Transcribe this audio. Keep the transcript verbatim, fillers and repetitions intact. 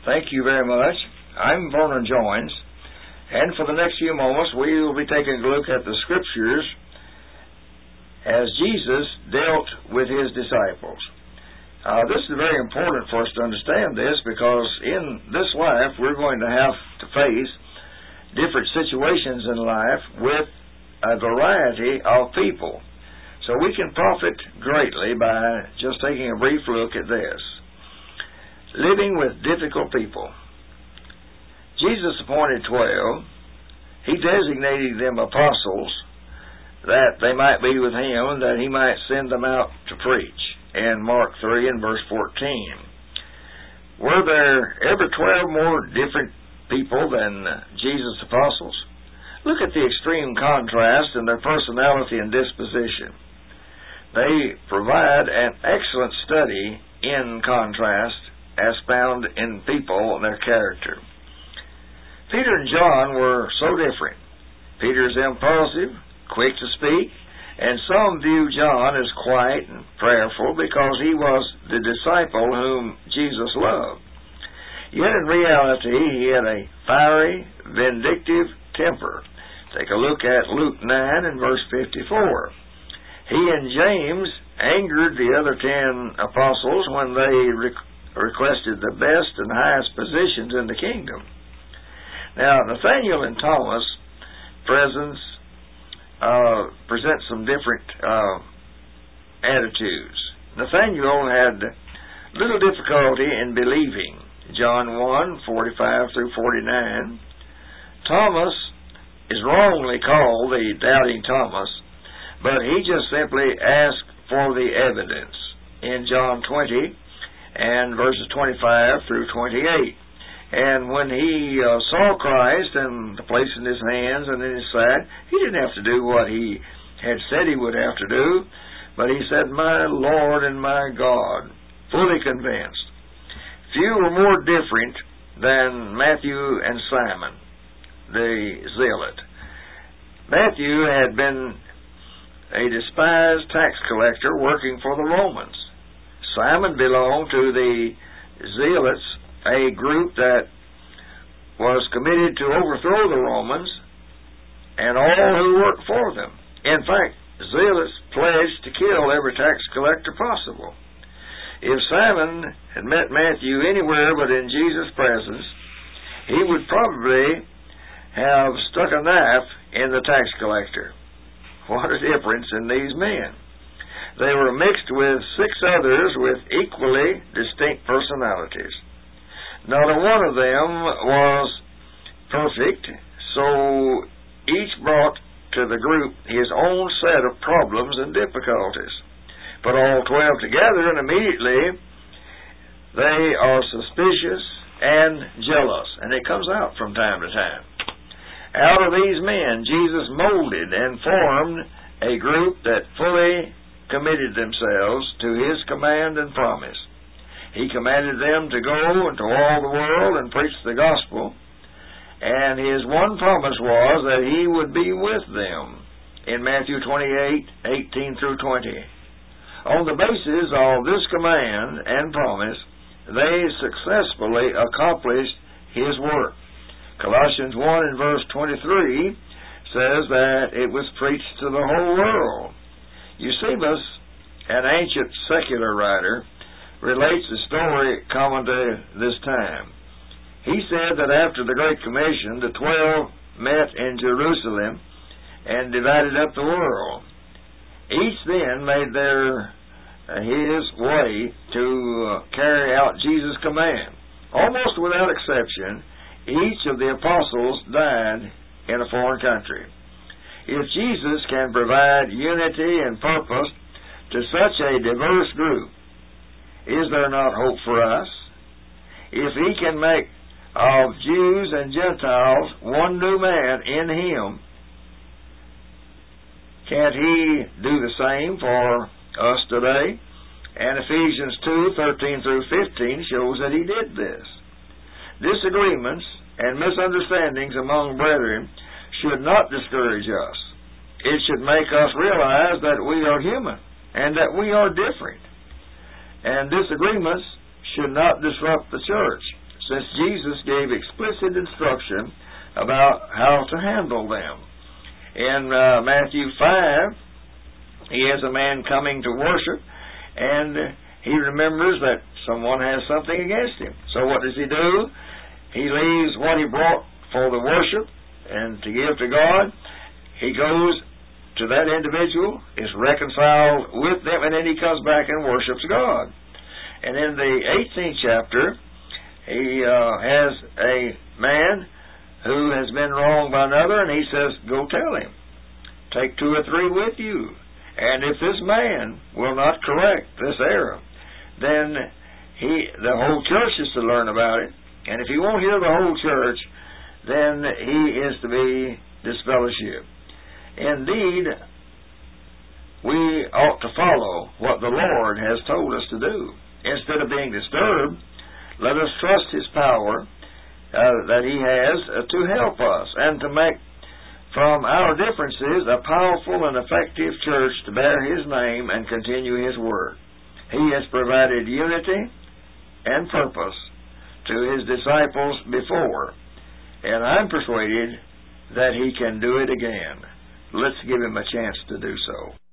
Thank you very much. I'm Vernon Joines, and for the next few moments we will be taking a look at the Scriptures as Jesus dealt with His disciples. Uh, this is very important for us to understand this, because in this life we're going to have to face different situations in life with a variety of people. So we can profit greatly by just taking a brief look at this. Living with difficult people. Jesus appointed twelve. He designated them apostles that they might be with Him and that He might send them out to preach. In Mark three and verse fourteen. Were there ever twelve more different people than Jesus' apostles? Look at the extreme contrast in their personality and disposition. They provide an excellent study in contrast as found in people and their character. Peter and John were so different. Peter's impulsive, quick to speak, and some view John as quiet and prayerful because he was the disciple whom Jesus loved. Yet in reality, he had a fiery, vindictive temper. Take a look at Luke nine and verse fifty-four. He and James angered the other ten apostles when they re- requested the best and highest positions in the kingdom. Now, Nathaniel and Thomas presents uh, present some different uh, attitudes. Nathaniel had little difficulty in believing. John one, forty-five through forty-nine. Thomas is wrongly called the doubting Thomas, but he just simply asked for the evidence in John twenty and verses twenty-five through twenty-eight. And when he uh, saw Christ and the place in His hands and in His side, he didn't have to do what he had said he would have to do, but he said, "My Lord and my God," fully convinced. Few were more different than Matthew and Simon, the zealot. Matthew had been a despised tax collector working for the Romans. Simon belonged to the zealots, a group that was committed to overthrow the Romans and all who worked for them. In fact, zealots pledged to kill every tax collector possible. If Simon had met Matthew anywhere but in Jesus' presence, he would probably have stuck a knife in the tax collector. What a difference in these men. They were mixed with six others with equally distinct personalities. Not a one of them was perfect, so each brought to the group his own set of problems and difficulties. Put all twelve together, and immediately they are suspicious and jealous, and it comes out from time to time. Out of these men, Jesus molded and formed a group that fully committed themselves to His command and promise. He commanded them to go into all the world and preach the gospel, and His one promise was that He would be with them in Matthew twenty-eight, eighteen through twenty. On the basis of this command and promise, they successfully accomplished His work. Colossians one and verse twenty-three says that it was preached to the whole world. Eusebius, an ancient secular writer, relates a story common to this time. He said that after the Great Commission, the twelve met in Jerusalem and divided up the world. Each then made their uh, his way to uh, carry out Jesus' command. Almost without exception, each of the apostles died in a foreign country. If Jesus can provide unity and purpose to such a diverse group, is there not hope for us? If He can make of Jews and Gentiles one new man in Him, can't He do the same for us today? And Ephesians two, thirteen through fifteen shows that He did this. Disagreements and misunderstandings among brethren should not discourage us. It should make us realize that we are human and that we are different. And disagreements should not disrupt the church. since Jesus gave explicit instruction about how to handle them. In uh, Matthew five, he has a man coming to worship, and he remembers that someone has something against him. So what does he do? He leaves what he brought for the worship and to give to God. He goes to that individual, is reconciled with them, and then he comes back and worships God. And in the eighteenth chapter, he uh, has a man who has been wronged by another, and he says, go tell him. Take two or three with you. And if this man will not correct this error, then he, the whole church is to learn about it. And if he won't hear the whole church, then he is to be disfellowshipped. Indeed, we ought to follow what the Lord has told us to do. Instead of being disturbed, let us trust His power uh, that He has uh, to help us and to make from our differences a powerful and effective church to bear His name and continue His work. He has provided unity and purpose to His disciples before, and I'm persuaded that He can do it again. Let's give Him a chance to do so.